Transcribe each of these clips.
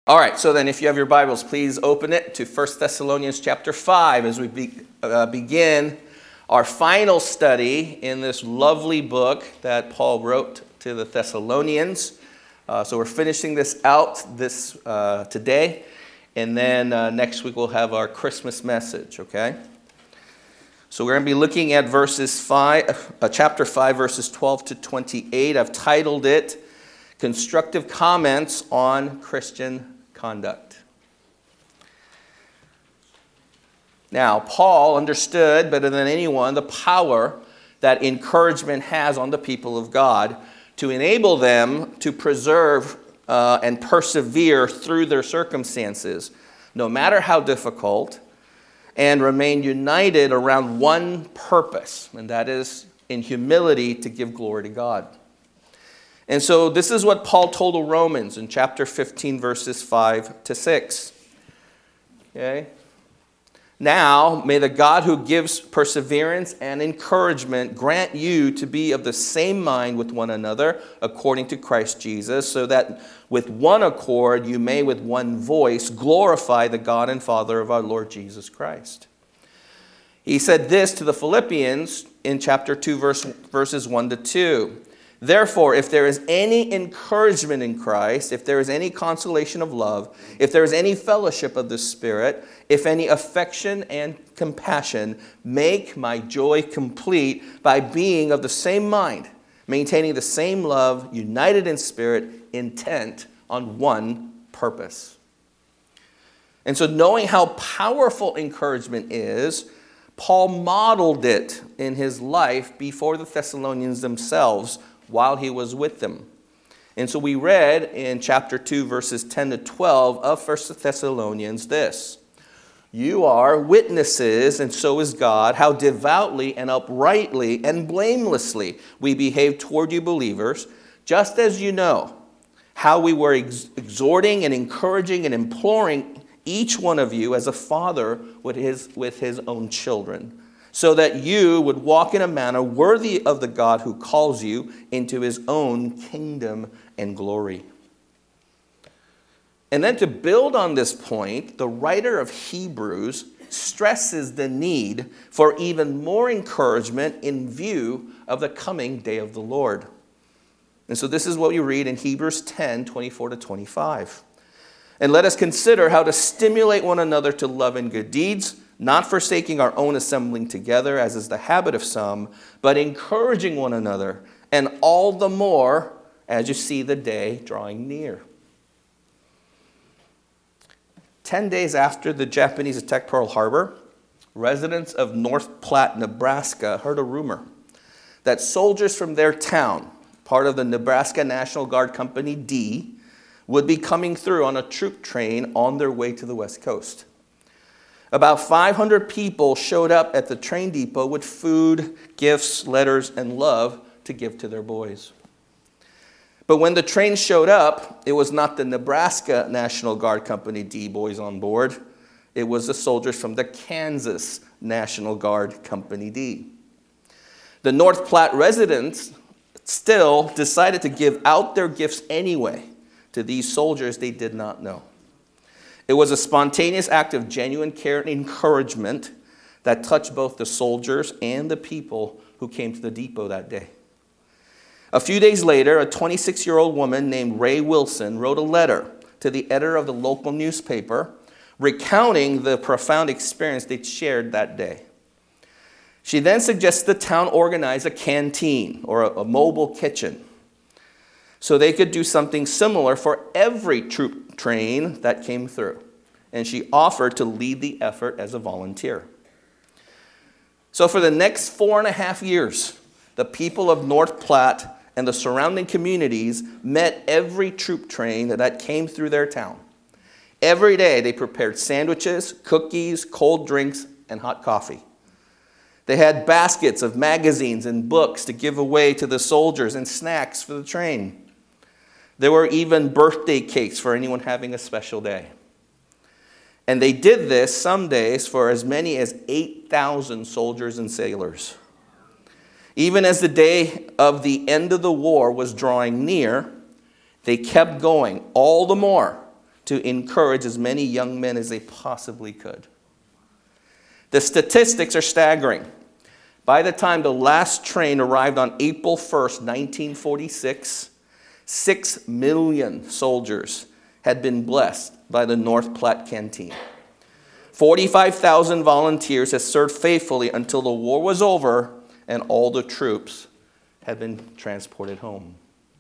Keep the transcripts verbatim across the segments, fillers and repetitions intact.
All right, so then if you have your Bibles, please open it to First Thessalonians chapter five as we be, uh, begin our final study in this lovely book that Paul wrote to the Thessalonians. Uh, so we're finishing this out this uh, today, and then uh, next week we'll have our Christmas message, okay? So we're going to be looking at verses five, uh, chapter five, verses twelve to twenty-eight. I've titled it, Constructive Comments on Christian Conduct. Now, Paul understood better than anyone the power that encouragement has on the people of God to enable them to preserve uh, and persevere through their circumstances, no matter how difficult, and remain united around one purpose, and that is in humility to give glory to God. And so this is what Paul told the Romans in chapter fifteen, verses five to six. Okay? Now, may the God who gives perseverance and encouragement grant you to be of the same mind with one another, according to Christ Jesus, so that with one accord you may with one voice glorify the God and Father of our Lord Jesus Christ. He said this to the Philippians in chapter two, verse, verses one to two. Therefore, if there is any encouragement in Christ, if there is any consolation of love, if there is any fellowship of the Spirit, if any affection and compassion, make my joy complete by being of the same mind, maintaining the same love, united in spirit, intent on one purpose. And so knowing how powerful encouragement is, Paul modeled it in his life before the Thessalonians themselves, while he was with them. And so we read in chapter two, verses ten to twelve of First Thessalonians this. You are witnesses, and so is God, how devoutly and uprightly and blamelessly we behave toward you believers, just as you know how we were ex- exhorting and encouraging and imploring each one of you as a father with his, with his own children, so that you would walk in a manner worthy of the God who calls you into his own kingdom and glory. And then to build on this point, the writer of Hebrews stresses the need for even more encouragement in view of the coming day of the Lord. And so this is what we read in Hebrews ten, twenty-four to twenty-five. And let us consider how to stimulate one another to love and good deeds, not forsaking our own assembling together, as is the habit of some, but encouraging one another, and all the more as you see the day drawing near. Ten days after the Japanese attacked Pearl Harbor, residents of North Platte, Nebraska, heard a rumor that soldiers from their town, part of the Nebraska National Guard Company D, would be coming through on a troop train on their way to the West Coast. About five hundred people showed up at the train depot with food, gifts, letters, and love to give to their boys. But when the train showed up, it was not the Nebraska National Guard Company D boys on board. It was the soldiers from the Kansas National Guard Company D. The North Platte residents still decided to give out their gifts anyway to these soldiers they did not know. It was a spontaneous act of genuine care and encouragement that touched both the soldiers and the people who came to the depot that day. A few days later, a twenty-six-year-old woman named Ray Wilson wrote a letter to the editor of the local newspaper recounting the profound experience they'd shared that day. She then suggested the town organize a canteen or a, a mobile kitchen so they could do something similar for every troop train that came through. And she offered to lead the effort as a volunteer. So for the next four and a half years, the people of North Platte and the surrounding communities met every troop train that came through their town. Every day they prepared sandwiches, cookies, cold drinks, and hot coffee. They had baskets of magazines and books to give away to the soldiers and snacks for the train. There were even birthday cakes for anyone having a special day. And they did this some days for as many as eight thousand soldiers and sailors. Even as the day of the end of the war was drawing near, they kept going all the more to encourage as many young men as they possibly could. The statistics are staggering. By the time the last train arrived on April first, nineteen forty-six, six million soldiers had been blessed by the North Platte Canteen. forty-five thousand volunteers had served faithfully until the war was over and all the troops had been transported home.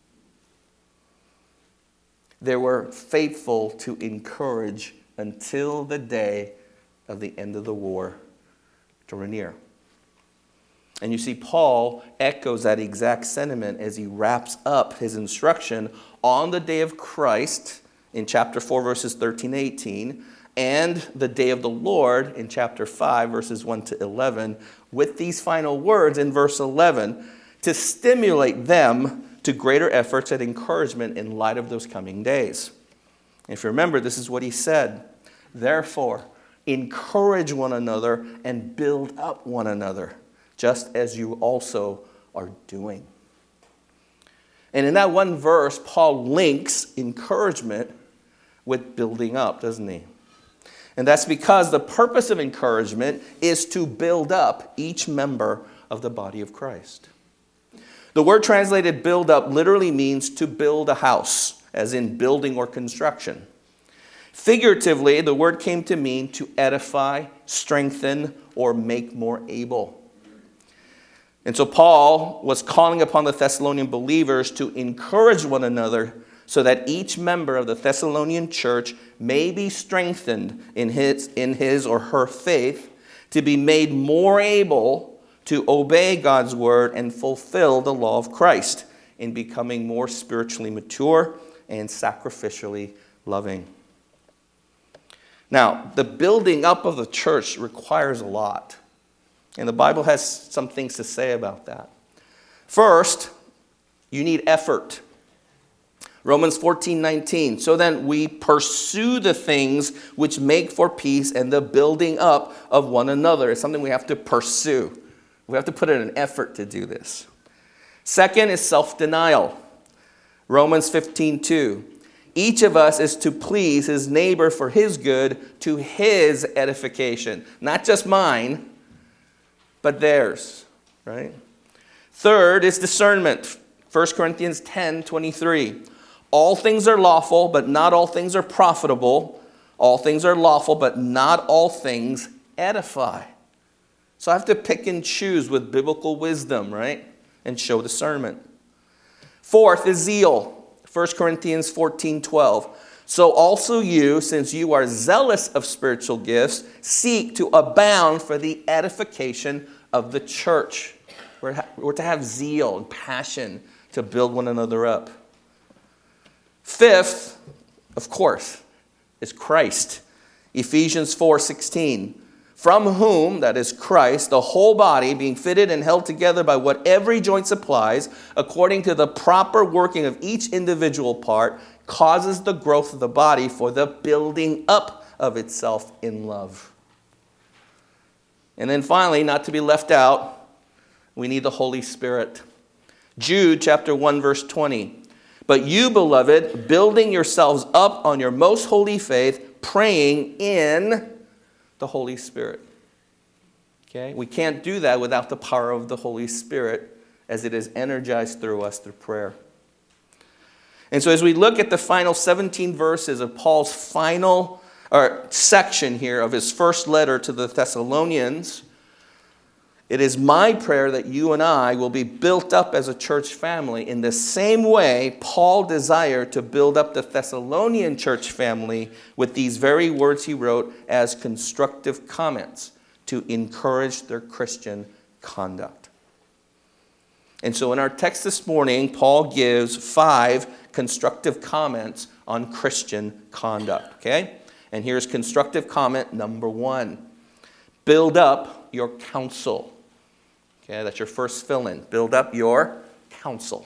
They were faithful to encourage until the day of the end of the war drew near. And you see, Paul echoes that exact sentiment as he wraps up his instruction on the day of Christ in chapter four, verses thirteen to eighteen, and the day of the Lord in chapter five, verses one to eleven, with these final words in verse eleven to stimulate them to greater efforts and encouragement in light of those coming days. If you remember, this is what he said. Therefore, encourage one another and build up one another, just as you also are doing. And in that one verse, Paul links encouragement with building up, doesn't he? And that's because the purpose of encouragement is to build up each member of the body of Christ. The word translated build up literally means to build a house, as in building or construction. Figuratively, the word came to mean to edify, strengthen, or make more able. And so Paul was calling upon the Thessalonian believers to encourage one another so that each member of the Thessalonian church may be strengthened in his, in his or her faith, to be made more able to obey God's word and fulfill the law of Christ in becoming more spiritually mature and sacrificially loving. Now, the building up of the church requires a lot. And the Bible has some things to say about that. First, you need effort. Romans fourteen nineteen. So then we pursue the things which make for peace and the building up of one another. It's something we have to pursue. We have to put in an effort to do this. Second is self-denial. Romans fifteen two. Each of us is to please his neighbor for his good, to his edification. Not just mine, but theirs, right? Third is discernment. First Corinthians ten twenty-three. All things are lawful, but not all things are profitable. All things are lawful, but not all things edify. So I have to pick and choose with biblical wisdom, right? And show discernment. Fourth is zeal. First Corinthians fourteen twelve. So also you, since you are zealous of spiritual gifts, seek to abound for the edification of the church. We're, we're to have zeal and passion to build one another up. Fifth, of course, is Christ. Ephesians four sixteen. From whom, that is Christ, the whole body, being fitted and held together by what every joint supplies, according to the proper working of each individual part, causes the growth of the body for the building up of itself in love. And then finally, not to be left out, we need the Holy Spirit. Jude chapter one, verse twenty. But you, beloved, building yourselves up on your most holy faith, praying in the Holy Spirit. Okay? We can't do that without the power of the Holy Spirit as it is energized through us through prayer. And so as we look at the final seventeen verses of Paul's final or section here of his first letter to the Thessalonians, it is my prayer that you and I will be built up as a church family in the same way Paul desired to build up the Thessalonian church family with these very words he wrote as constructive comments to encourage their Christian conduct. And so in our text this morning, Paul gives five constructive comments on Christian conduct. Okay? And here's constructive comment number one. Build up your counsel. Okay, that's your first fill-in. Build up your counsel.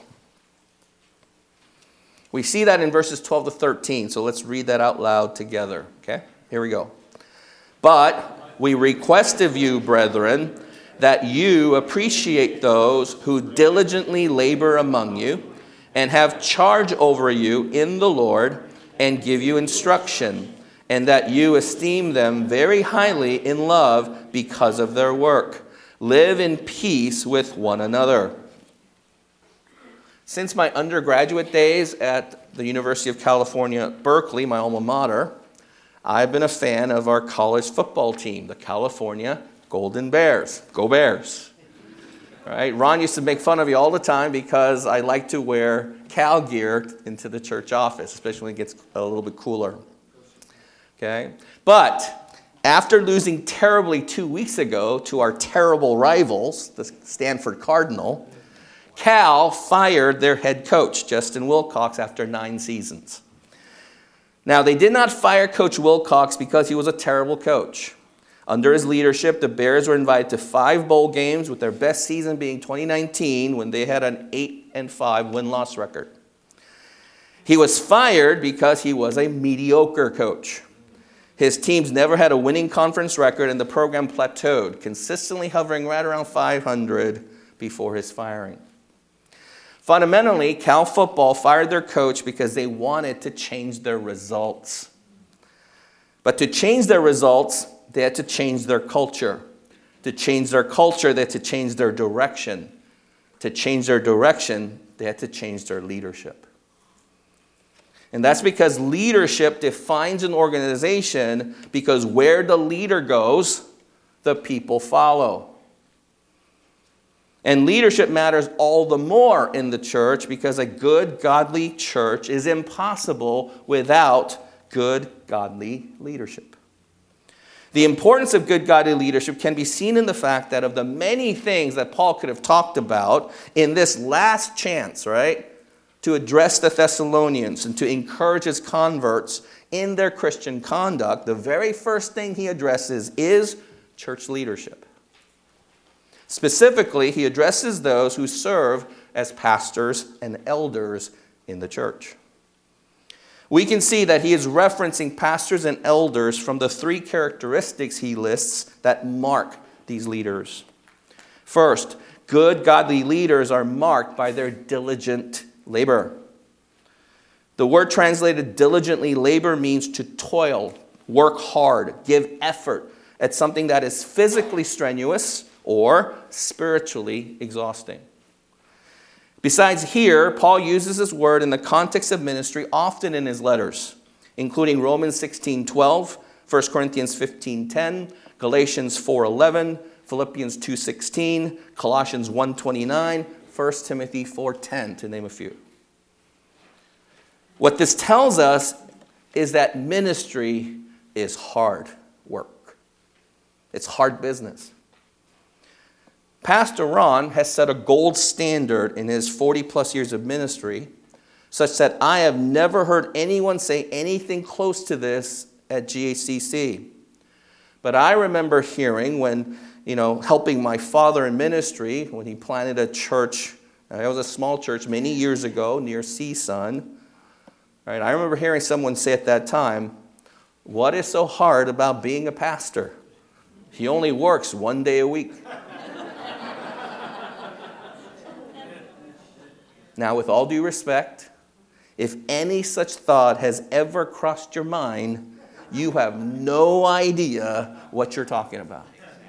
We see that in verses twelve to thirteen, so let's read that out loud together. Okay, here we go. But we request of you, brethren, that you appreciate those who diligently labor among you and have charge over you in the Lord, and give you instruction, and that you esteem them very highly in love because of their work. Live in peace with one another. Since my undergraduate days at the University of California, Berkeley, my alma mater, I've been a fan of our college football team, the California Golden Bears. Go Bears. All right? Ron used to make fun of you all the time because I like to wear Cal gear into the church office, especially when it gets a little bit cooler. Okay? But after losing terribly two weeks ago to our terrible rivals, the Stanford Cardinal, Cal fired their head coach, Justin Wilcox, after nine seasons. Now, they did not fire Coach Wilcox because he was a terrible coach. Under his leadership, the Bears were invited to five bowl games, with their best season being twenty nineteen, when they had an eight and five win-loss record. He was fired because he was a mediocre coach. His teams never had a winning conference record, and the program plateaued, consistently hovering right around five hundred before his firing. Fundamentally, Cal football fired their coach because they wanted to change their results. But to change their results, they had to change their culture. To change their culture, they had to change their direction. To change their direction, they had to change their leadership. And that's because leadership defines an organization, because where the leader goes, the people follow. And leadership matters all the more in the church because a good, godly church is impossible without good, godly leadership. The importance of good, godly leadership can be seen in the fact that of the many things that Paul could have talked about in this last chance, right, to address the Thessalonians and to encourage his converts in their Christian conduct, the very first thing he addresses is church leadership. Specifically, he addresses those who serve as pastors and elders in the church. We can see that he is referencing pastors and elders from the three characteristics he lists that mark these leaders. First, good, godly leaders are marked by their diligent labor. The word translated diligently labor means to toil, work hard, give effort at something that is physically strenuous or spiritually exhausting. Besides here, Paul uses this word in the context of ministry often in his letters, including Romans sixteen twelve, First Corinthians fifteen ten, Galatians four eleven, Philippians two sixteen, Colossians one twenty-nine, First Timothy four ten, to name a few. What this tells us is that ministry is hard work. It's hard business. Pastor Ron has set a gold standard in his forty plus years of ministry, such that I have never heard anyone say anything close to this at G A C C. But I remember hearing when, you know, helping my father in ministry, when he planted a church, uh, it was a small church many years ago near CSUN. Right? I remember hearing someone say at that time, "What is so hard about being a pastor? He only works one day a week." Now, with all due respect, if any such thought has ever crossed your mind, you have no idea what you're talking about.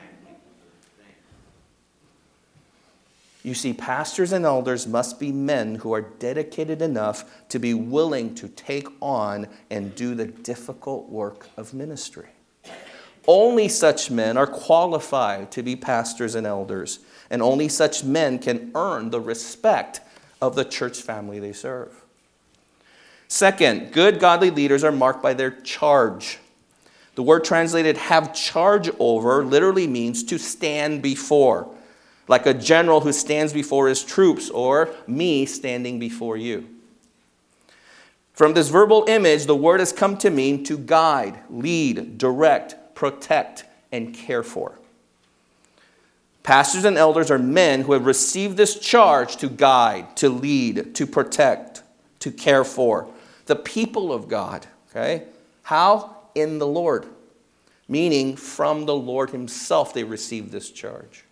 You see, pastors and elders must be men who are dedicated enough to be willing to take on and do the difficult work of ministry. Only such men are qualified to be pastors and elders, and only such men can earn the respect of the church family they serve. Second, good godly leaders are marked by their charge. The word translated have charge over literally means to stand before, like a general who stands before his troops, or me standing before you. From this verbal image, the word has come to mean to guide, lead, direct, protect, and care for. Pastors and elders are men who have received this charge to guide, to lead, to protect, to care for the people of God. Okay? How? In the Lord. Meaning from the Lord himself they received this charge.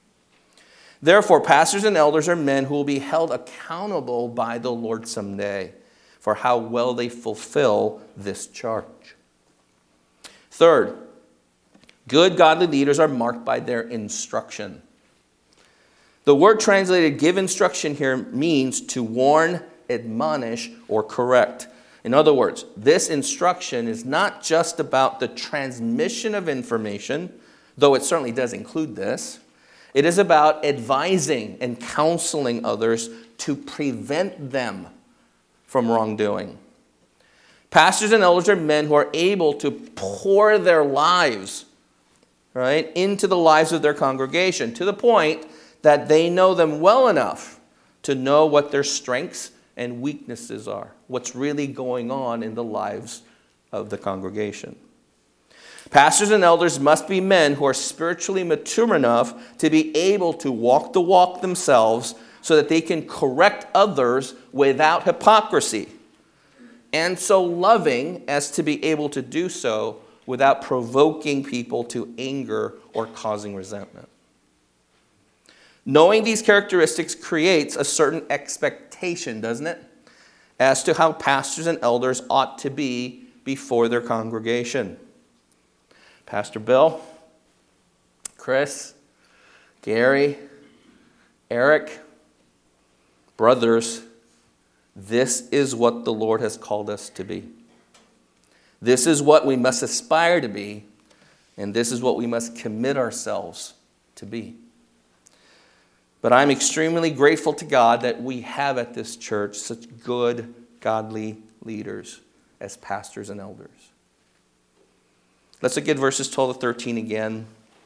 Therefore, pastors and elders are men who will be held accountable by the Lord someday for how well they fulfill this charge. Third, good godly leaders are marked by their instruction. The word translated give instruction here means to warn, admonish, or correct. In other words, this instruction is not just about the transmission of information, though it certainly does include this. It is about advising and counseling others to prevent them from wrongdoing. Pastors and elders are men who are able to pour their lives, right, into the lives of their congregation to the point that they know them well enough to know what their strengths and weaknesses are, what's really going on in the lives of the congregation. Pastors and elders must be men who are spiritually mature enough to be able to walk the walk themselves so that they can correct others without hypocrisy, and so loving as to be able to do so without provoking people to anger or causing resentment. Knowing these characteristics creates a certain expectation, doesn't it, as to how pastors and elders ought to be before their congregation. Pastor Bill, Chris, Gary, Eric, brothers, this is what the Lord has called us to be. This is what we must aspire to be, and this is what we must commit ourselves to be. But I'm extremely grateful to God that we have at this church such good, godly leaders as pastors and elders. Let's look at verses twelve to thirteen again.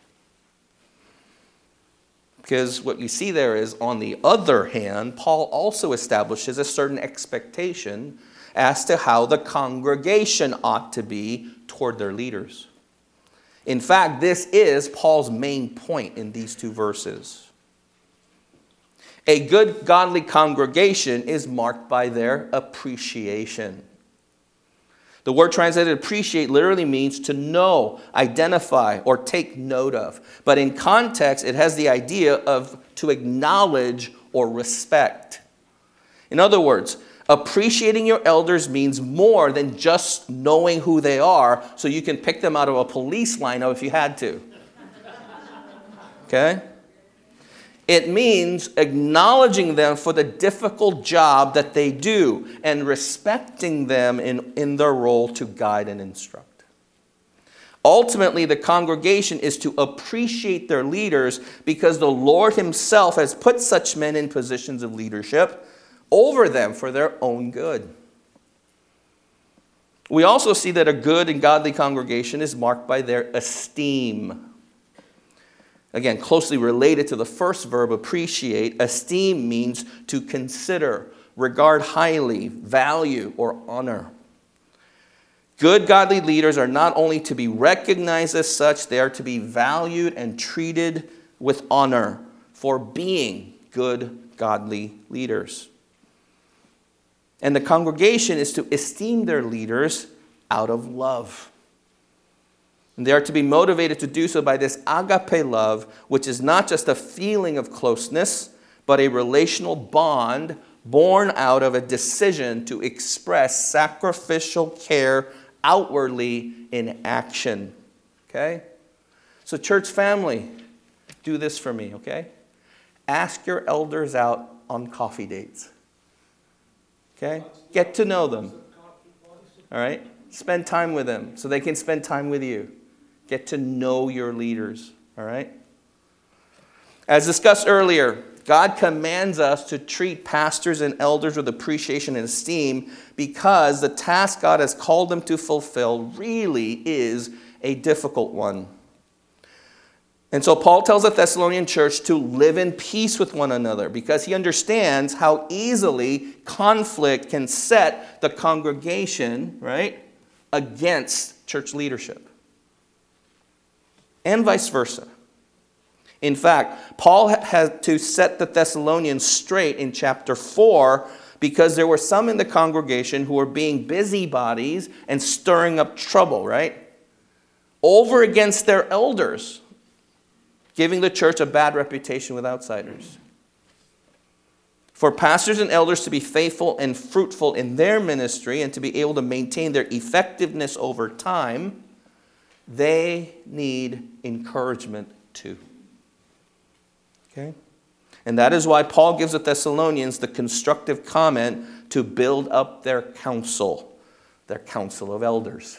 Because what you see there is, on the other hand, Paul also establishes a certain expectation as to how the congregation ought to be toward their leaders. In fact, this is Paul's main point in these two verses. A good, godly congregation is marked by their appreciation. The word translated appreciate literally means to know, identify, or take note of. But in context, it has the idea of to acknowledge or respect. In other words, appreciating your elders means more than just knowing who they are so you can pick them out of a police lineup if you had to. Okay? It means acknowledging them for the difficult job that they do and respecting them in, in their role to guide and instruct. Ultimately, the congregation is to appreciate their leaders because the Lord himself has put such men in positions of leadership over them for their own good. We also see that a good and godly congregation is marked by their esteem. Again, closely related to the first verb, appreciate, esteem means to consider, regard highly, value, or honor. Good godly leaders are not only to be recognized as such, they are to be valued and treated with honor for being good godly leaders. And the congregation is to esteem their leaders out of love. And they are to be motivated to do so by this agape love, which is not just a feeling of closeness, but a relational bond born out of a decision to express sacrificial care outwardly in action. Okay? So church family, do this for me, okay? Ask your elders out on coffee dates. Okay? Get to know them. All right? Spend time with them so they can spend time with you. Get to know your leaders, all right? As discussed earlier, God commands us to treat pastors and elders with appreciation and esteem because the task God has called them to fulfill really is a difficult one. And so Paul tells the Thessalonian church to live in peace with one another because he understands how easily conflict can set the congregation, right, against church leadership. And vice versa. In fact, Paul had to set the Thessalonians straight in chapter four because there were some in the congregation who were being busybodies and stirring up trouble, right? Over against their elders, giving the church a bad reputation with outsiders. For pastors and elders to be faithful and fruitful in their ministry and to be able to maintain their effectiveness over time, they need encouragement too. Okay? And that is why Paul gives the Thessalonians the constructive comment to build up their council, their council of elders.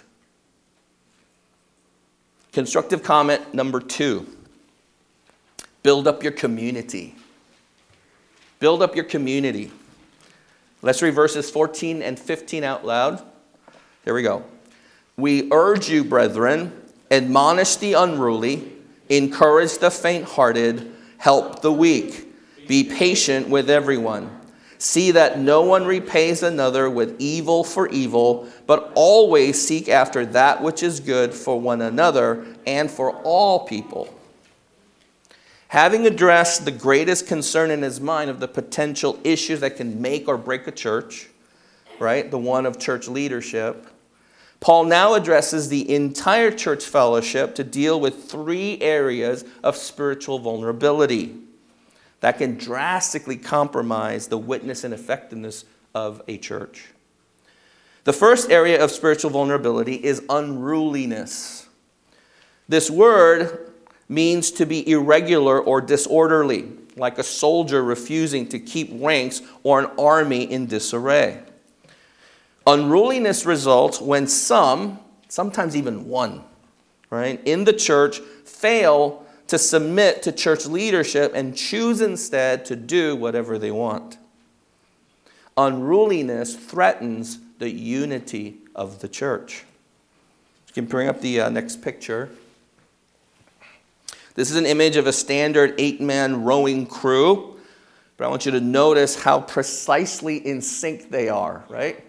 Constructive comment number two. Build up your community. Build up your community. Let's read verses fourteen and fifteen out loud. Here we go. We urge you, brethren, admonish the unruly, encourage the faint-hearted, help the weak. Be patient with everyone. See that no one repays another with evil for evil, but always seek after that which is good for one another and for all people. Having addressed the greatest concern in his mind of the potential issues that can make or break a church, right, the one of church leadership, Paul now addresses the entire church fellowship to deal with three areas of spiritual vulnerability that can drastically compromise the witness and effectiveness of a church. The first area of spiritual vulnerability is unruliness. This word means to be irregular or disorderly, like a soldier refusing to keep ranks or an army in disarray. Unruliness results when some, sometimes even one, right, in the church fail to submit to church leadership and choose instead to do whatever they want. Unruliness threatens the unity of the church. You can bring up the uh, next picture. This is an image of a standard eight-man rowing crew, but I want you to notice how precisely in sync they are, right?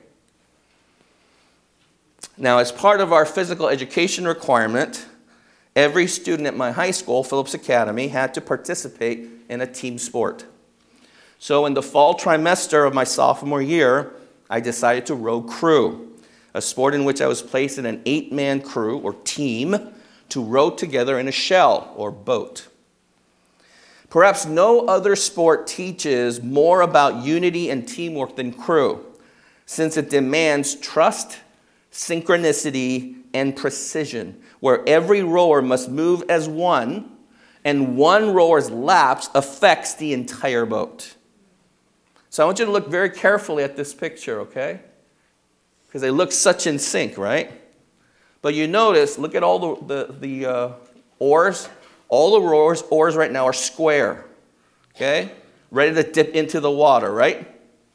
Now, as part of our physical education requirement, every student at my high school, Phillips Academy, had to participate in a team sport. So in the fall trimester of my sophomore year, I decided to row crew, a sport in which I was placed in an eight-man crew or team to row together in a shell or boat. Perhaps no other sport teaches more about unity and teamwork than crew, since it demands trust, synchronicity, and precision, where every rower must move as one, and one rower's lapse affects the entire boat. So I want you to look very carefully at this picture, okay? Because they look such in sync, right? But you notice, look at all the, the, the uh, oars. All the rowers' oars right now are square, okay? Ready to dip into the water, right?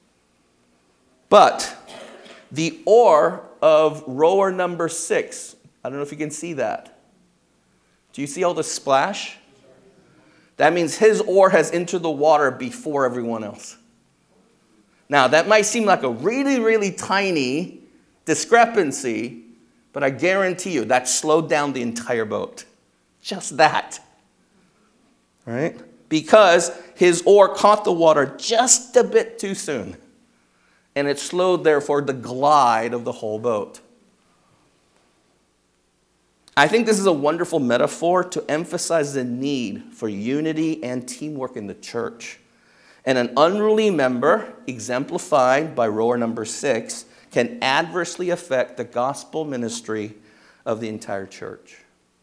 But the oar of rower number six, I don't know if you can see that. Do you see all the splash? That means his oar has entered the water before everyone else. Now, that might seem like a really, really tiny discrepancy, but I guarantee you that slowed down the entire boat. Just that. Right? Because his oar caught the water just a bit too soon. And it slowed, therefore, the glide of the whole boat. I think this is a wonderful metaphor to emphasize the need for unity and teamwork in the church. And an unruly member, exemplified by rower number six, can adversely affect the gospel ministry of the entire church.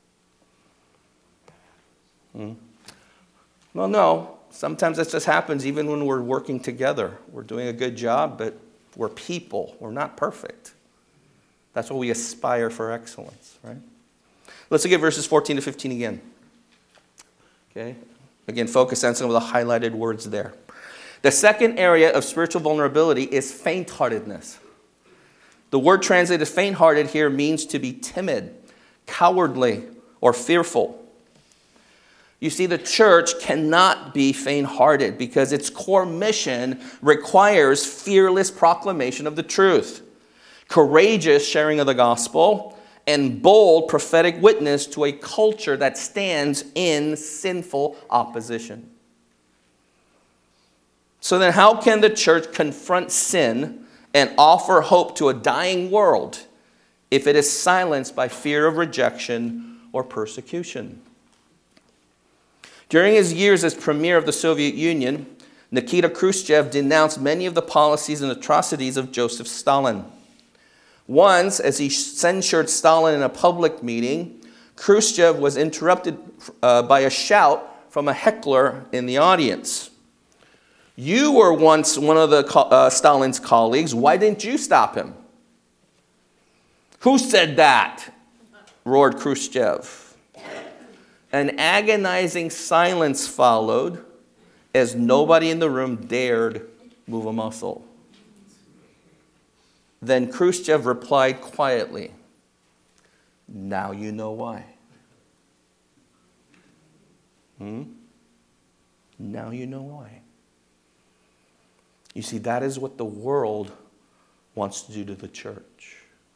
Hmm? Well, no. Sometimes that just happens even when we're working together. We're doing a good job, but we're people. We're not perfect. That's why we aspire for excellence, right? Let's look at verses fourteen to fifteen again. Okay? Again, focus on some of the highlighted words there. The second area of spiritual vulnerability is faint-heartedness. The word translated faint-hearted here means to be timid, cowardly, or fearful. You see, the church cannot be faint-hearted because its core mission requires fearless proclamation of the truth, courageous sharing of the gospel, and bold prophetic witness to a culture that stands in sinful opposition. So then how can the church confront sin and offer hope to a dying world if it is silenced by fear of rejection or persecution? During his years as premier of the Soviet Union, Nikita Khrushchev denounced many of the policies and atrocities of Joseph Stalin. Once, as he censured Stalin in a public meeting, Khrushchev was interrupted uh, by a shout from a heckler in the audience. "You were once one of the uh, Stalin's colleagues. Why didn't you stop him?" "Who said that?" roared Khrushchev. An agonizing silence followed as nobody in the room dared move a muscle. Then Khrushchev replied quietly, "Now you know why." Hmm? Now you know why. You see, that is what the world wants to do to the church.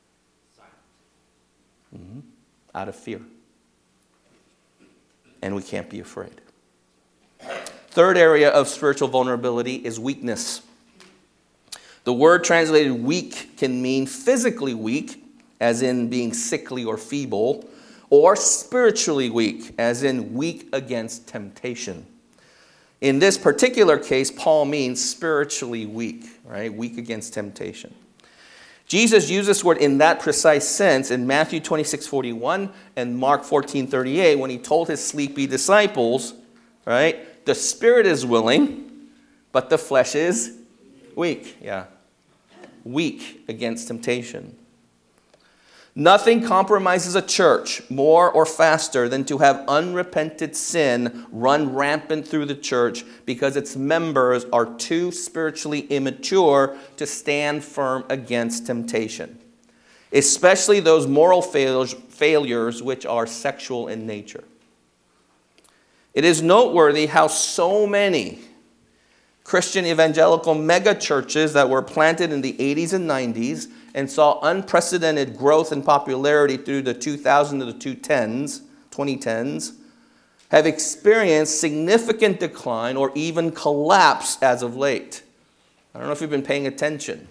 Mm-hmm. Out of fear. And we can't be afraid. Third area of spiritual vulnerability is weakness. The word translated weak can mean physically weak, as in being sickly or feeble, or spiritually weak, as in weak against temptation. In this particular case, Paul means spiritually weak, right? Weak against temptation. Jesus used this word in that precise sense in Matthew twenty-six forty-one and Mark fourteen thirty-eight when he told his sleepy disciples, right? The spirit is willing, but the flesh is weak. Yeah. Weak against temptation. Nothing compromises a church more or faster than to have unrepented sin run rampant through the church because its members are too spiritually immature to stand firm against temptation, especially those moral failures, failures which are sexual in nature. It is noteworthy how so many Christian evangelical megachurches that were planted in the eighties and nineties and saw unprecedented growth and popularity through the two thousand to the twenty tens, have experienced significant decline or even collapse as of late. I don't know if you've been paying attention.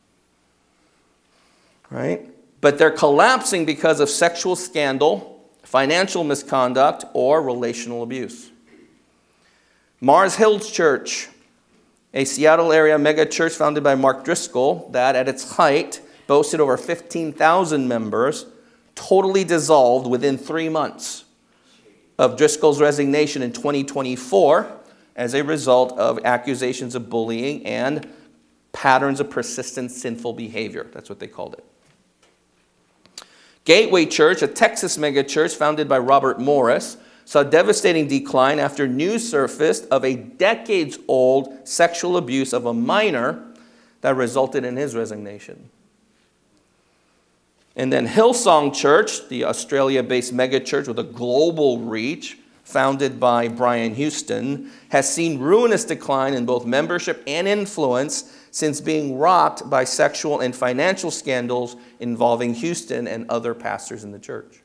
Right? But they're collapsing because of sexual scandal, financial misconduct, or relational abuse. Mars Hills Church, a Seattle area megachurch founded by Mark Driscoll that at its height boasted over fifteen thousand members, totally dissolved within three months of Driscoll's resignation in twenty twenty-four as a result of accusations of bullying and patterns of persistent sinful behavior. That's what they called it. Gateway Church, a Texas megachurch founded by Robert Morris, saw devastating decline after news surfaced of a decades-old sexual abuse of a minor that resulted in his resignation. And then Hillsong Church, the Australia-based megachurch with a global reach, founded by Brian Houston, has seen ruinous decline in both membership and influence since being rocked by sexual and financial scandals involving Houston and other pastors in the church.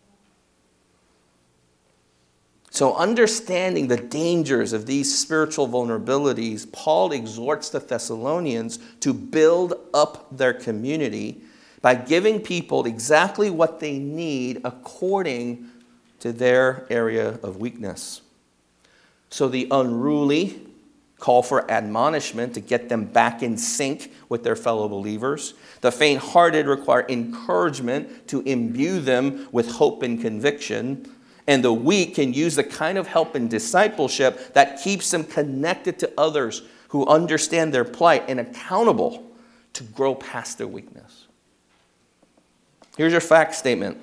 So understanding the dangers of these spiritual vulnerabilities, Paul exhorts the Thessalonians to build up their community by giving people exactly what they need according to their area of weakness. So the unruly call for admonishment to get them back in sync with their fellow believers. The faint-hearted require encouragement to imbue them with hope and conviction. And the weak can use the kind of help and discipleship that keeps them connected to others who understand their plight and accountable to grow past their weakness. Here's your fact statement.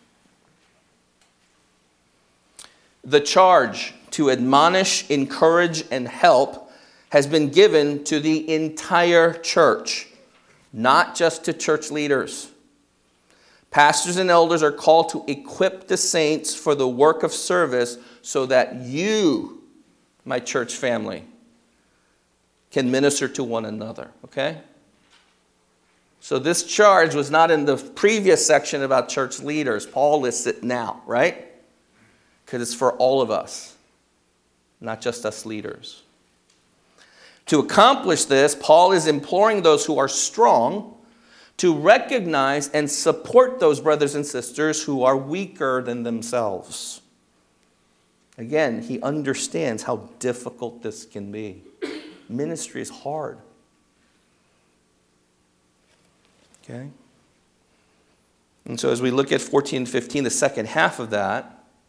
The charge to admonish, encourage, and help has been given to the entire church, not just to church leaders. Pastors and elders are called to equip the saints for the work of service so that you, my church family, can minister to one another, okay? So this charge was not in the previous section about church leaders. Paul lists it now, right? Because it's for all of us, not just us leaders. To accomplish this, Paul is imploring those who are strong to recognize and support those brothers and sisters who are weaker than themselves. Again, he understands how difficult this can be. ministry is hard. Okay? And so as we look at fourteen and fifteen, the second half of that,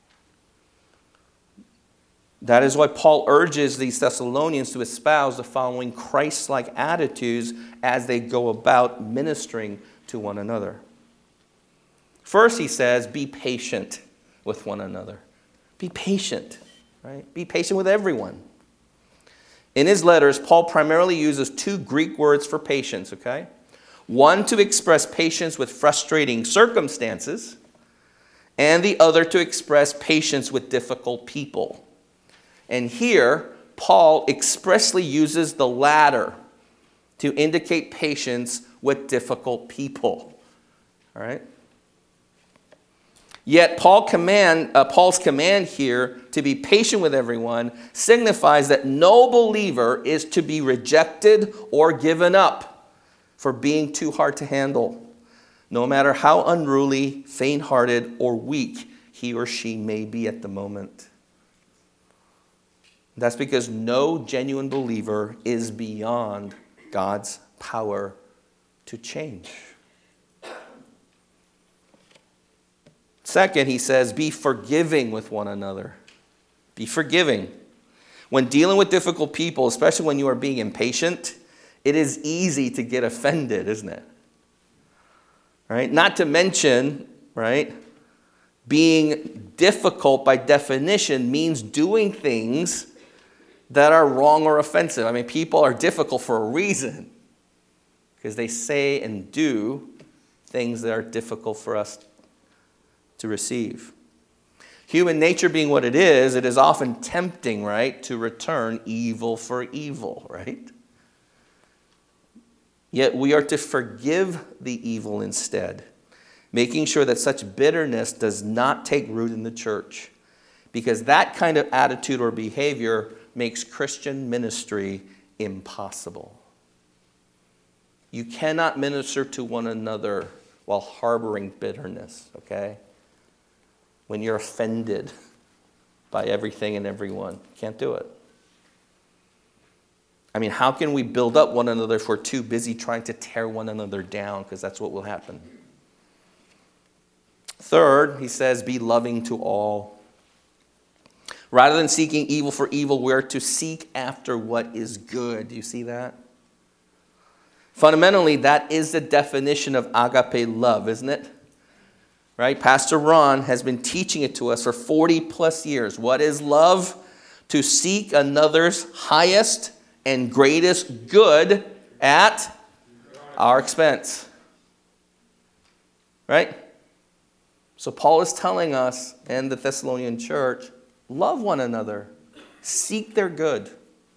that is why Paul urges these Thessalonians to espouse the following Christ-like attitudes as they go about ministering to one another. First, he says, be patient with one another. Be patient, right? Be patient with everyone. In his letters, Paul primarily uses two Greek words for patience, okay? One to express patience with frustrating circumstances, and the other to express patience with difficult people. And here, Paul expressly uses the latter to indicate patience with difficult people. All right? Yet Paul command, uh, Paul's command here to be patient with everyone signifies that no believer is to be rejected or given up for being too hard to handle, no matter how unruly, faint-hearted, or weak he or she may be at the moment. That's because no genuine believer is beyond God's power to change. Second, he says, be forgiving with one another. Be forgiving. When dealing with difficult people, especially when you are being impatient, it is easy to get offended, isn't it? Right? Not to mention, right, being difficult by definition means doing things that are wrong or offensive. I mean, people are difficult for a reason, because they say and do things that are difficult for us to receive. Human nature being what it is, it is often tempting, right, to return evil for evil, right? Yet we are to forgive the evil instead, making sure that such bitterness does not take root in the church, because that kind of attitude or behavior makes Christian ministry impossible. You cannot minister to one another while harboring bitterness, okay? When you're offended by everything and everyone. You can't do it. I mean, how can we build up one another if we're too busy trying to tear one another down? Because that's what will happen. Third, he says, be loving to all. Rather than seeking evil for evil, we're to seek after what is good. Do you see that? Fundamentally, that is the definition of agape love, isn't it? Right? Pastor Ron has been teaching it to us for forty plus years. What is love? To seek another's highest and greatest good at our expense. Right? So Paul is telling us and the Thessalonian church, love one another. Seek their good.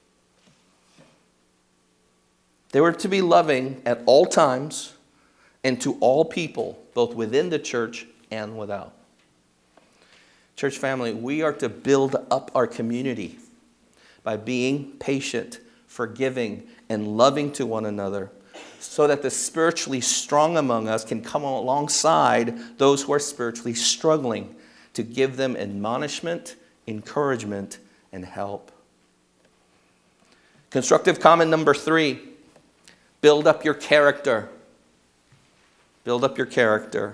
They were to be loving at all times and to all people, both within the church and without. Church family, we are to build up our community by being patient, forgiving, and loving to one another, so that the spiritually strong among us can come alongside those who are spiritually struggling to give them admonishment, encouragement, and help. Constructive comment number three, build up your character. Build up your character.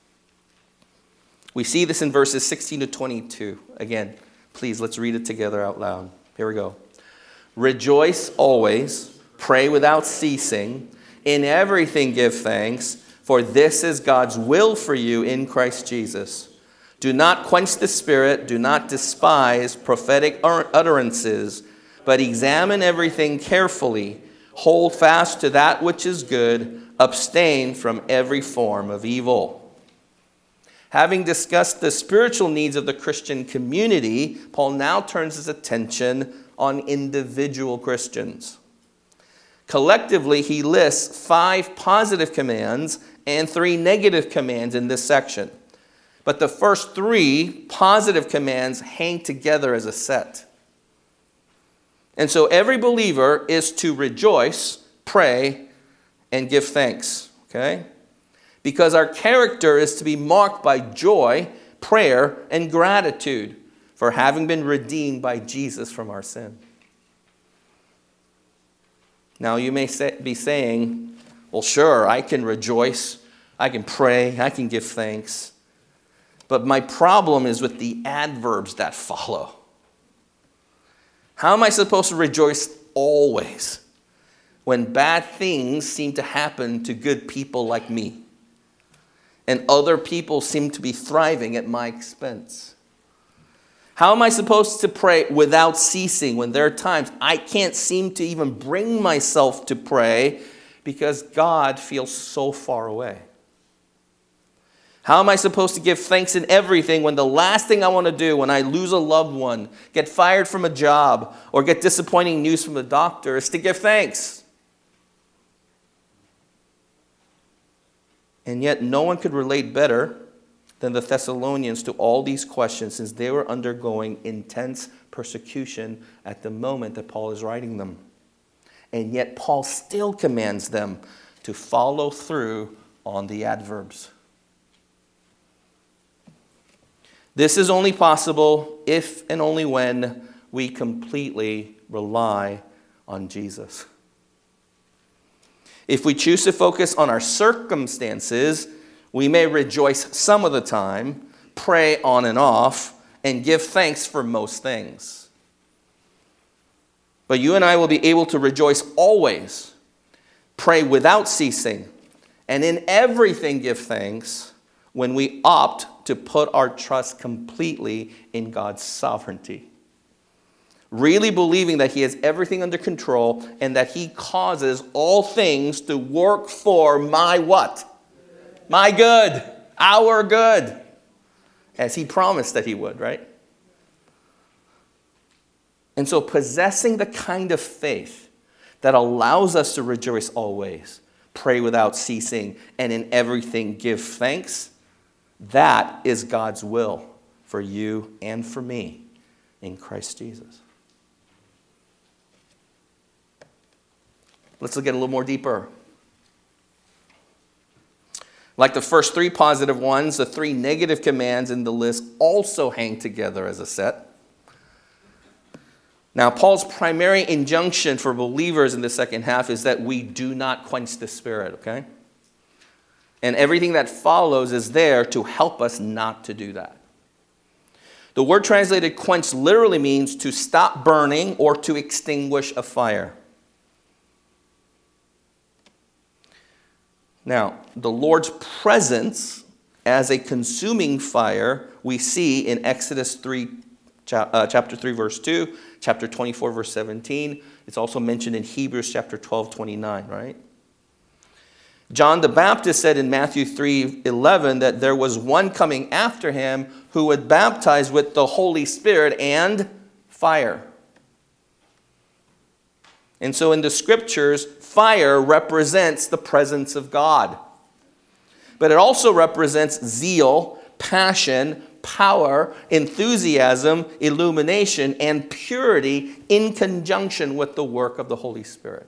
We see this in verses sixteen to twenty-two. Again, please, let's read it together out loud. Here we go. Rejoice always, pray without ceasing, in everything give thanks, for this is God's will for you in Christ Jesus. Do not quench the spirit, do not despise prophetic utterances, but examine everything carefully. Hold fast to that which is good, abstain from every form of evil. Having discussed the spiritual needs of the Christian community, Paul now turns his attention on individual Christians. Collectively, he lists five positive commands and three negative commands in this section. But the first three positive commands hang together as a set. And so every believer is to rejoice, pray, and give thanks. Okay? Because our character is to be marked by joy, prayer, and gratitude for having been redeemed by Jesus from our sin. Now you may say, be saying, well, sure, I can rejoice, I can pray, I can give thanks. But my problem is with the adverbs that follow. How am I supposed to rejoice always when bad things seem to happen to good people like me and other people seem to be thriving at my expense? How am I supposed to pray without ceasing when there are times I can't seem to even bring myself to pray because God feels so far away? How am I supposed to give thanks in everything when the last thing I want to do when I lose a loved one, get fired from a job, or get disappointing news from the doctor is to give thanks? And yet no one could relate better than the Thessalonians to all these questions, since they were undergoing intense persecution at the moment that Paul is writing them. And yet Paul still commands them to follow through on the adverbs. This is only possible if and only when we completely rely on Jesus. If we choose to focus on our circumstances, we may rejoice some of the time, pray on and off, and give thanks for most things. But you and I will be able to rejoice always, pray without ceasing, and in everything give thanks when we opt to put our trust completely in God's sovereignty. Really believing that He has everything under control and that He causes all things to work for my what? My good, our good, as He promised that He would, right? And so possessing the kind of faith that allows us to rejoice always, pray without ceasing, and in everything give thanks, that is God's will for you and for me in Christ Jesus. Let's look at it a little more deeper. Like the first three positive ones, the three negative commands in the list also hang together as a set. Now, Paul's primary injunction for believers in the second half is that we do not quench the Spirit, okay? And everything that follows is there to help us not to do that. The word translated quench literally means to stop burning or to extinguish a fire. Now, the Lord's presence as a consuming fire we see in Exodus three, uh, chapter three, verse two, chapter twenty-four, verse seventeen. It's also mentioned in Hebrews chapter twelve, twenty-nine, right? John the Baptist said in Matthew three eleven that there was one coming after him who would baptize with the Holy Spirit and fire. And so in the scriptures, fire represents the presence of God. But it also represents zeal, passion, power, enthusiasm, illumination, and purity in conjunction with the work of the Holy Spirit.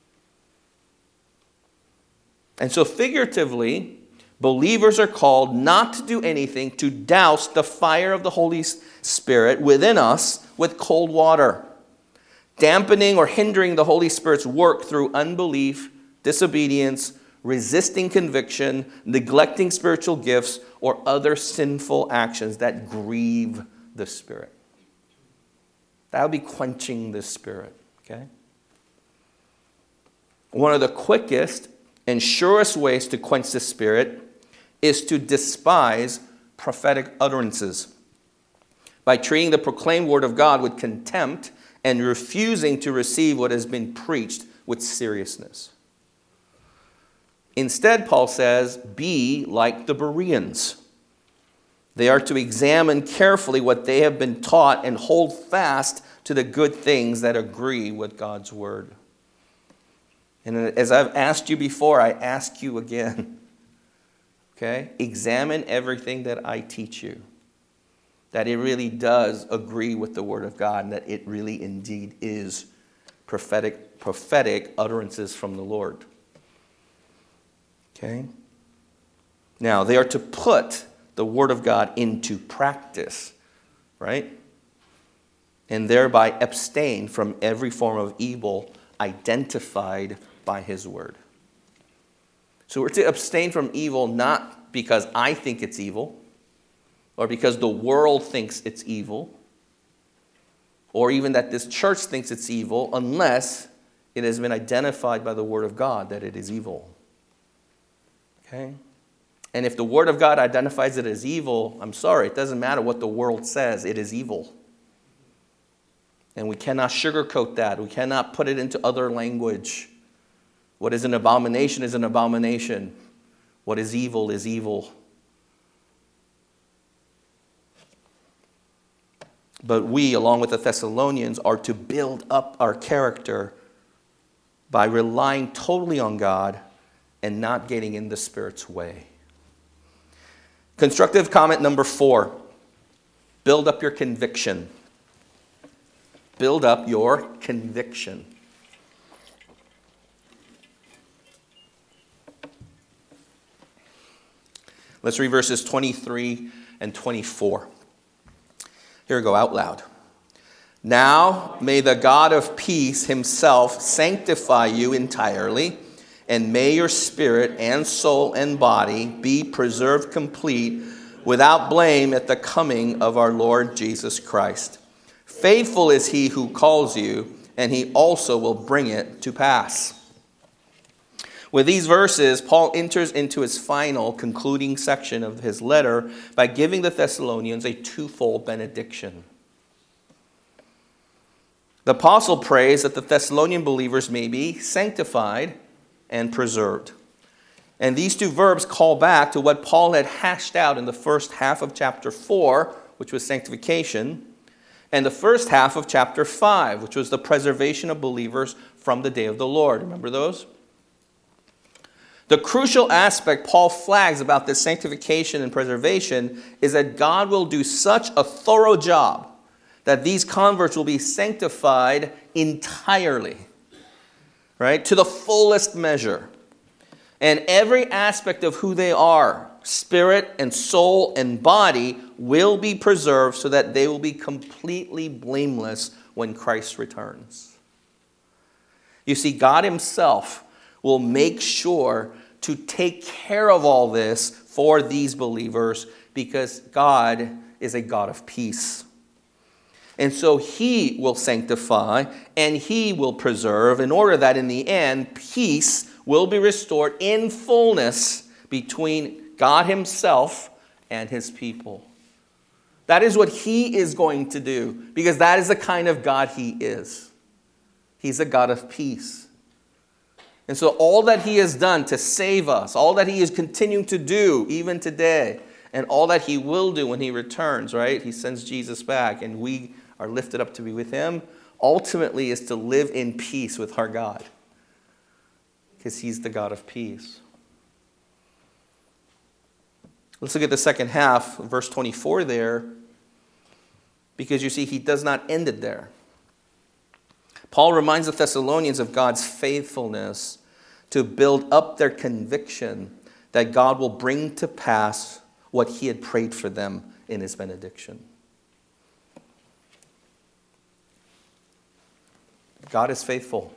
And so figuratively, believers are called not to do anything to douse the fire of the Holy Spirit within us with cold water, dampening or hindering the Holy Spirit's work through unbelief, disobedience, resisting conviction, neglecting spiritual gifts, or other sinful actions that grieve the Spirit. That would be quenching the Spirit, okay? One of the quickest and surest ways to quench the Spirit is to despise prophetic utterances by treating the proclaimed word of God with contempt and refusing to receive what has been preached with seriousness. Instead, Paul says, be like the Bereans. They are to examine carefully what they have been taught and hold fast to the good things that agree with God's word. And as I've asked you before, I ask you again. Okay? Examine everything that I teach you. That it really does agree with the word of God and that it really indeed is prophetic, prophetic utterances from the Lord. Okay? Now, they are to put the word of God into practice, right? And thereby abstain from every form of evil identified by his word. So we're to abstain from evil not because I think it's evil, or because the world thinks it's evil, or even that this church thinks it's evil, unless it has been identified by the word of God that it is evil. Okay? And if the word of God identifies it as evil, I'm sorry, it doesn't matter what the world says, it is evil. And we cannot sugarcoat that. We cannot put it into other language. What is an abomination is an abomination. What is evil is evil. But we, along with the Thessalonians, are to build up our character by relying totally on God and not getting in the Spirit's way. Constructive comment number four. Build up your conviction. Build up your conviction. Let's read verses twenty-three and twenty-four. Here we go, out loud. Now may the God of peace himself sanctify you entirely, and may your spirit and soul and body be preserved complete without blame at the coming of our Lord Jesus Christ. Faithful is he who calls you, and he also will bring it to pass. With these verses, Paul enters into his final concluding section of his letter by giving the Thessalonians a twofold benediction. The apostle prays that the Thessalonian believers may be sanctified and preserved. And these two verbs call back to what Paul had hashed out in the first half of chapter four, which was sanctification, and the first half of chapter five, which was the preservation of believers from the day of the Lord. Remember those? The crucial aspect Paul flags about this sanctification and preservation is that God will do such a thorough job that these converts will be sanctified entirely, right, to the fullest measure. And every aspect of who they are, spirit and soul and body, will be preserved so that they will be completely blameless when Christ returns. You see, God himself will make sure to take care of all this for these believers because God is a God of peace. And so he will sanctify and he will preserve in order that in the end, peace will be restored in fullness between God himself and his people. That is what he is going to do because that is the kind of God he is. He's a God of peace. And so all that he has done to save us, all that he is continuing to do even today, and all that he will do when he returns, right? He sends Jesus back and we are lifted up to be with him, ultimately is to live in peace with our God. Because he's the God of peace. Let's look at the second half, verse twenty-four there, because you see, he does not end it there. Paul reminds the Thessalonians of God's faithfulness to build up their conviction that God will bring to pass what he had prayed for them in his benediction. God is faithful.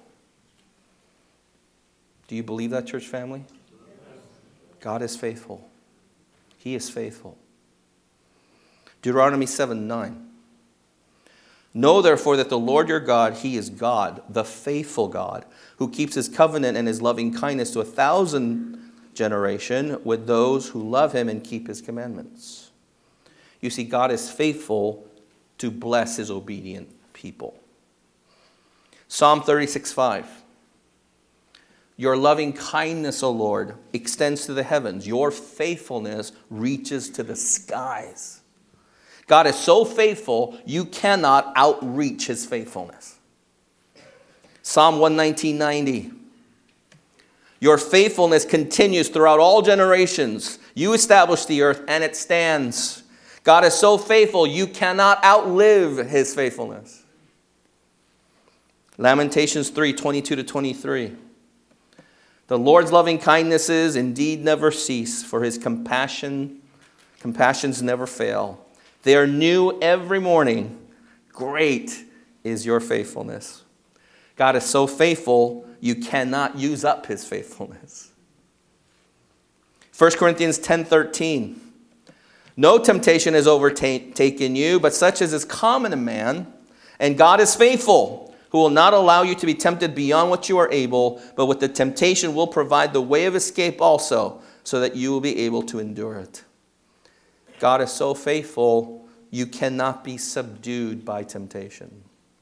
Do you believe that, church family? God is faithful. He is faithful. Deuteronomy seven nine. Know therefore that the Lord your God, he is God, the faithful God, who keeps his covenant and his loving kindness to a thousand generation with those who love him and keep his commandments. You see, God is faithful to bless his obedient people. Psalm thirty-six five. Your loving kindness, O Lord, extends to the heavens. Your faithfulness reaches to the skies. God is so faithful, you cannot outreach his faithfulness. Psalm one nineteen ninety. Your faithfulness continues throughout all generations. You establish the earth and it stands. God is so faithful, you cannot outlive his faithfulness. Lamentations three twenty-two to twenty-three. The Lord's loving kindnesses indeed never cease, for his compassion, compassions never fail. They are new every morning. Great is your faithfulness. God is so faithful, you cannot use up his faithfulness. First Corinthians ten thirteen. No temptation has overtaken you, but such as is common to man. And God is faithful, who will not allow you to be tempted beyond what you are able, but with the temptation will provide the way of escape also, so that you will be able to endure it. God is so faithful, you cannot be subdued by temptation.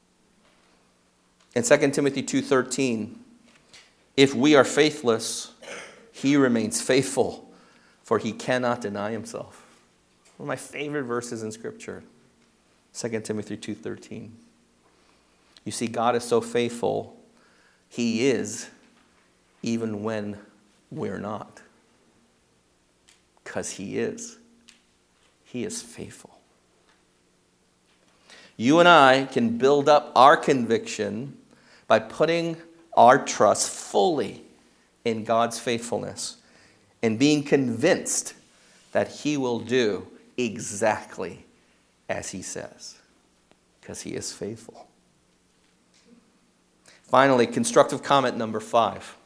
In Second Timothy two thirteen, if we are faithless, he remains faithful, for he cannot deny himself. One of my favorite verses in Scripture, Second Timothy two thirteen. You see, God is so faithful, he is, even when we're not. Because he is. He is faithful. You and I can build up our conviction by putting our trust fully in God's faithfulness and being convinced that he will do exactly as he says, because he is faithful. Finally, constructive comment number five.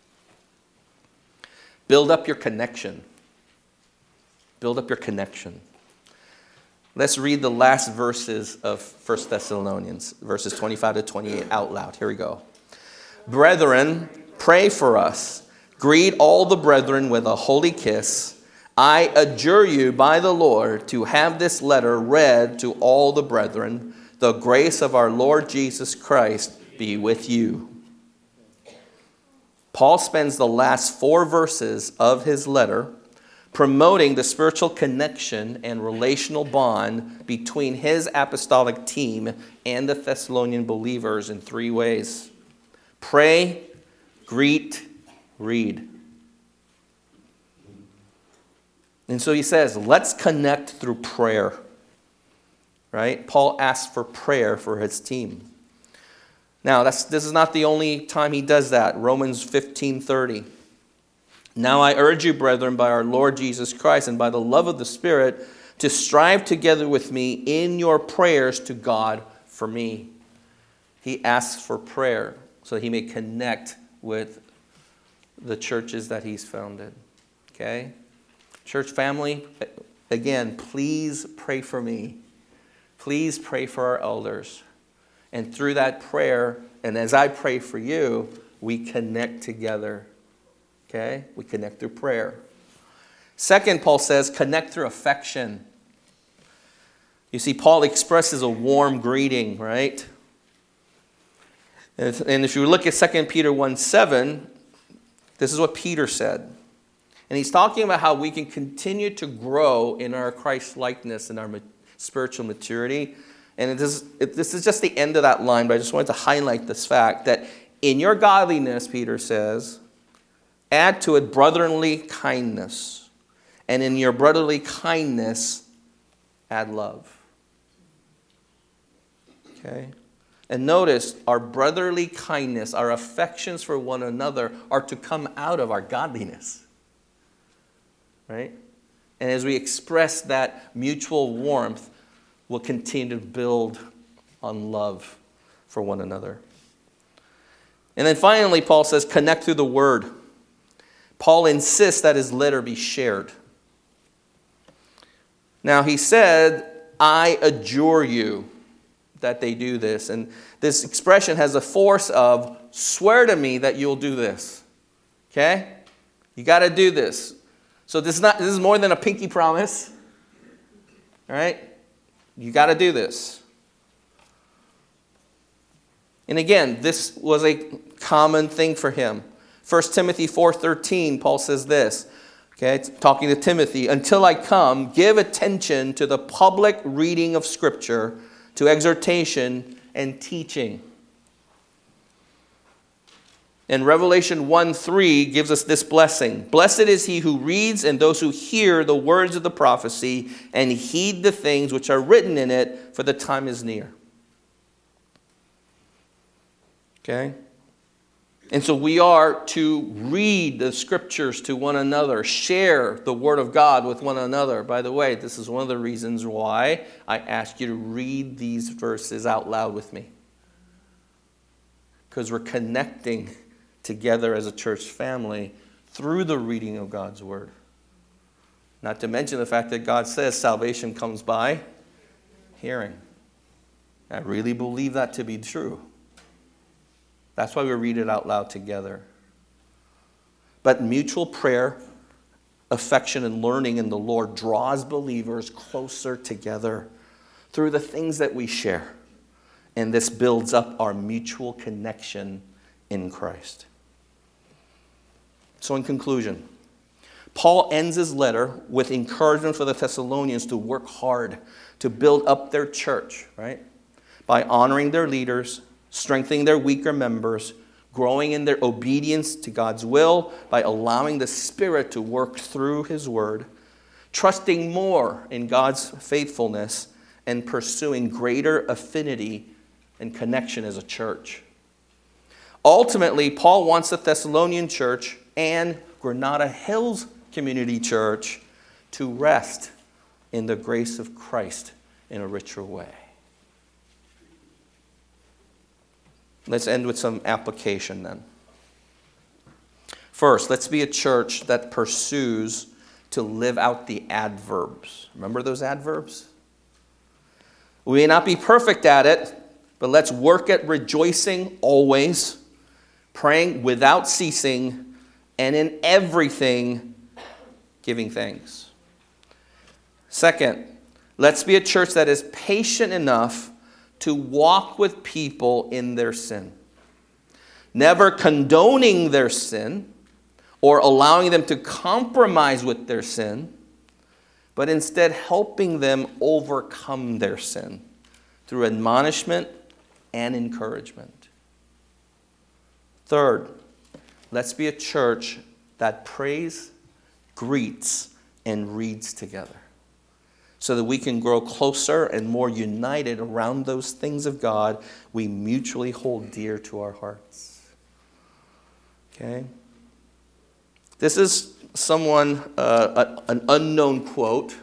Build up your connection. Build up your connection. Let's read the last verses of First Thessalonians, verses twenty-five to twenty-eight out loud. Here we go. Brethren, pray for us. Greet all the brethren with a holy kiss. I adjure you by the Lord to have this letter read to all the brethren. The grace of our Lord Jesus Christ be with you. Paul spends the last four verses of his letter promoting the spiritual connection and relational bond between his apostolic team and the Thessalonian believers in three ways. Pray, greet, read. And so he says, let's connect through prayer. Right? Paul asks for prayer for his team. Now, that's, this is not the only time he does that. Romans fifteen thirty. Now I urge you, brethren, by our Lord Jesus Christ and by the love of the Spirit, to strive together with me in your prayers to God for me. He asks for prayer so that he may connect with the churches that he's founded. Okay? Church family, again, please pray for me. Please pray for our elders. And through that prayer, and as I pray for you, we connect together. Okay? We connect through prayer. Second, Paul says, connect through affection. You see, Paul expresses a warm greeting, right? And if you look at Second Peter one seven, this is what Peter said. And he's talking about how we can continue to grow in our Christ-likeness and our spiritual maturity. And it is, it, this is just the end of that line, but I just wanted to highlight this fact that in your godliness, Peter says, add to it brotherly kindness. And in your brotherly kindness, add love. Okay? And notice, our brotherly kindness, our affections for one another are to come out of our godliness. Right? And as we express that mutual warmth, we'll continue to build on love for one another. And then finally, Paul says, connect through the word. Paul insists that his letter be shared. Now, he said, I adjure you that they do this. And this expression has the force of, swear to me that you'll do this. Okay? You got to do this. So this is not this is more than a pinky promise. All right? You got to do this. And again, this was a common thing for him. First Timothy four thirteen, Paul says this. Okay, talking to Timothy, until I come, give attention to the public reading of Scripture, to exhortation and teaching. And Revelation one three gives us this blessing. Blessed is he who reads and those who hear the words of the prophecy and heed the things which are written in it, for the time is near. Okay? And so we are to read the Scriptures to one another, share the Word of God with one another. By the way, this is one of the reasons why I ask you to read these verses out loud with me. because we're connecting together as a church family through the reading of God's word. Not to mention the fact that God says salvation comes by hearing. I really believe that to be true. That's why we read it out loud together. But mutual prayer, affection, and learning in the Lord draws believers closer together through the things that we share. And this builds up our mutual connection in Christ. So in conclusion, Paul ends his letter with encouragement for the Thessalonians to work hard to build up their church, right? By honoring their leaders, strengthening their weaker members, growing in their obedience to God's will by allowing the Spirit to work through his word, trusting more in God's faithfulness, and pursuing greater affinity and connection as a church. Ultimately, Paul wants the Thessalonian church and Granada Hills Community Church to rest in the grace of Christ in a richer way. Let's end with some application then. First, let's be a church that pursues to live out the adverbs. Remember those adverbs? We may not be perfect at it, but let's work at rejoicing always, praying without ceasing, and in everything giving thanks. Second, let's be a church that is patient enough to walk with people in their sin, never condoning their sin or allowing them to compromise with their sin, but instead helping them overcome their sin through admonishment and encouragement. Third, let's be a church that prays, greets, and reads together so that we can grow closer and more united around those things of God we mutually hold dear to our hearts. Okay? This is someone, uh, a, an unknown quote.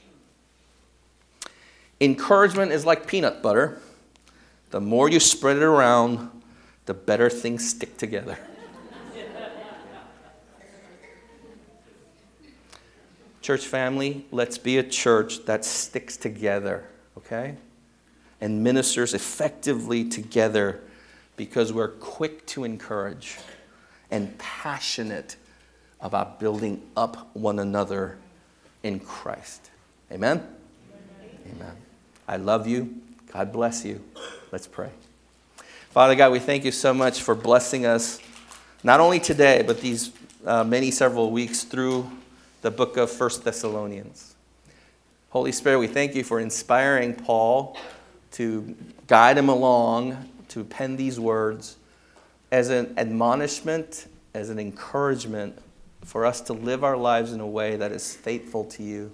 Encouragement is like peanut butter. The more you spread it around, the better things stick together. Church family, let's be a church that sticks together, okay? And ministers effectively together because we're quick to encourage and passionate about building up one another in Christ. Amen? Amen. Amen. I love you. God bless you. Let's pray. Father God, we thank you so much for blessing us, not only today, but these uh, many several weeks through the book of First Thessalonians. Holy Spirit, we thank you for inspiring Paul to guide him along, to pen these words as an admonishment, as an encouragement for us to live our lives in a way that is faithful to you.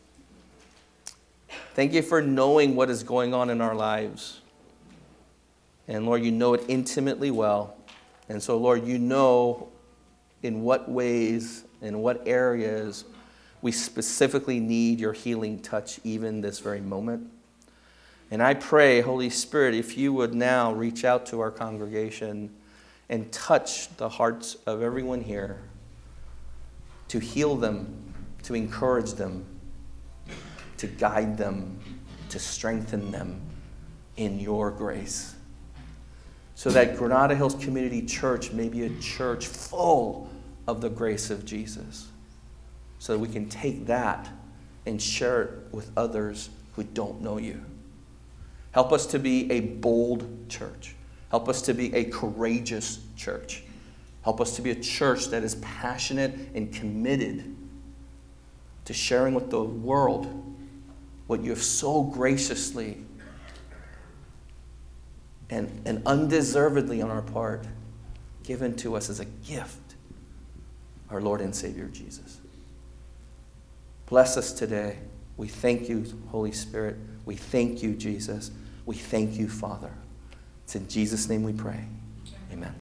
Thank you for knowing what is going on in our lives. And Lord, you know it intimately well. And so, Lord, you know in what ways, in what areas we specifically need your healing touch even this very moment. And I pray, Holy Spirit, if you would now reach out to our congregation and touch the hearts of everyone here to heal them, to encourage them, to guide them, to strengthen them in your grace. So that Granada Hills Community Church may be a church full of the grace of Jesus. So that we can take that and share it with others who don't know you. Help us to be a bold church. Help us to be a courageous church. Help us to be a church that is passionate and committed to sharing with the world what you have so graciously and, and undeservedly on our part given to us as a gift, our Lord and Savior Jesus. Bless us today. We thank you, Holy Spirit. We thank you, Jesus. We thank you, Father. It's in Jesus' name we pray. Amen.